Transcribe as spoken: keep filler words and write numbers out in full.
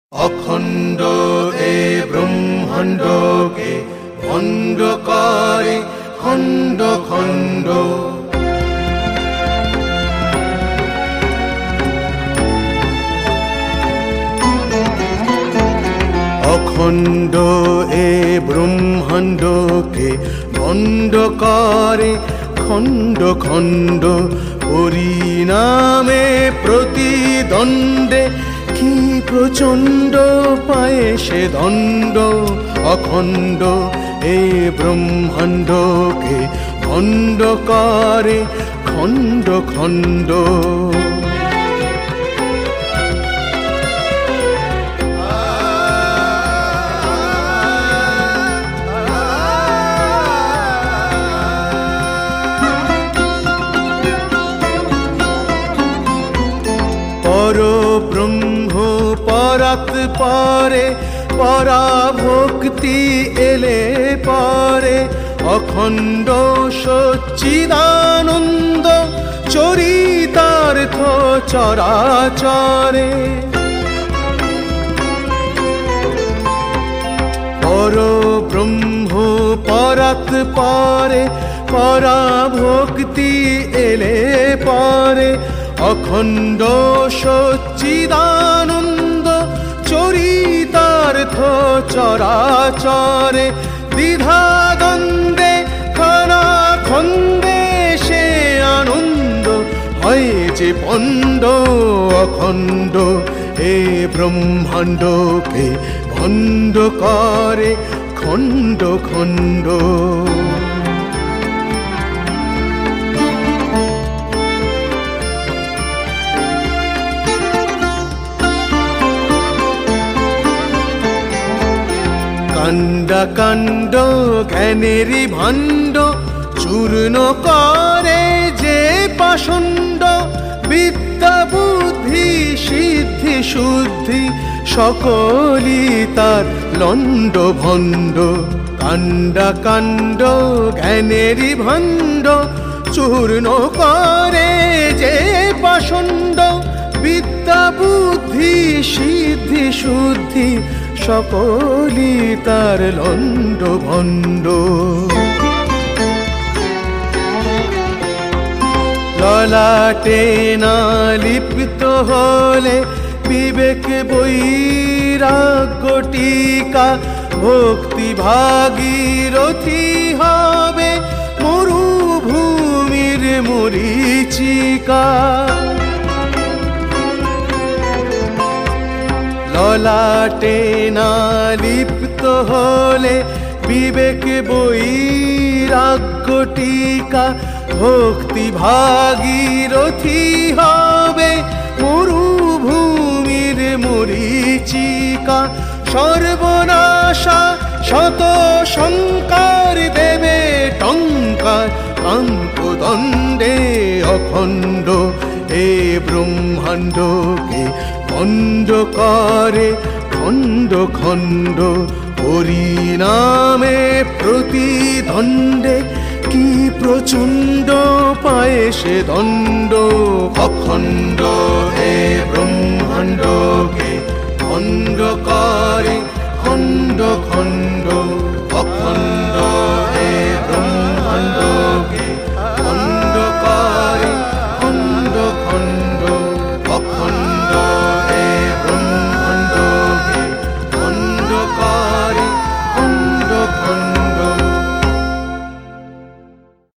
অখণ্ড এ ব্রহ্মাণ্ডকে খণ্ড করে খণ্ড খণ্ড। অখণ্ড এ ব্রহ্মাণ্ডকে খণ্ড করে খণ্ড খণ্ড। পরিণামে প্রতিদ্বন্দ্বে কি প্রচণ্ড পায়ে সে দণ্ড। অখণ্ড এ ব্রহ্মাণ্ডকে খণ্ড করে খণ্ড খণ্ড। পরব্রহ্ম পরাৎ পরে পরাভক্তি এলে পরে। অখণ্ড সচ্চিদানন্দ চরিতার্থ চরাচরে। পরব্রহ্ম পরাৎ পরে পরাভক্তি এলে পরে। অখণ্ড সচ্চিদানন্দ চরিতার্থ চরাচরে। দ্বিধাদ্বন্দ্বে খানা খন্দে সে আনন্দ হয় যে পণ্ড। অখণ্ড এ ব্রহ্মাণ্ডকে খণ্ড করে খণ্ড খণ্ড। কাণ্ডা কাণ্ড জ্ঞানেরই ভাণ্ড চূর্ণ করে যে পাষণ্ড। বিদ্যা বুদ্ধি সিদ্ধি শুদ্ধি সকলই তার লণ্ড ভণ্ড। কাণ্ডা কাণ্ড জ্ঞানেরই ভাণ্ড চূর্ণ করে যে পাষণ্ড। বিদ্যা বুদ্ধি সিদ্ধি শুদ্ধি সকলই তার লণ্ড ভণ্ড। ললাটে না লিপ্ত হলে বিবেক বৈরাগ্য টিকা। ভক্তি ভাগীরথী হবে মরুভূমির মরীচিকা। ললাটে না লিপ্ত হলে বিবেক বৈরাগ্য টিকা। ভক্তি ভাগীরথী হবে মরুভূমির মরীচিকা। সর্বনাশা শত শঙ্কার দেবে টঙ্কার কাঙ্কদণ্ডে। অখণ্ড এ ব্রহ্মাণ্ডকে খণ্ড করে খণ্ড খণ্ড। পরিণামে প্রতিদ্বন্দ্বে কি প্রচণ্ড পায়ে সে দণ্ড। অখণ্ড এ ব্রহ্মাণ্ডকে খণ্ড করে খণ্ড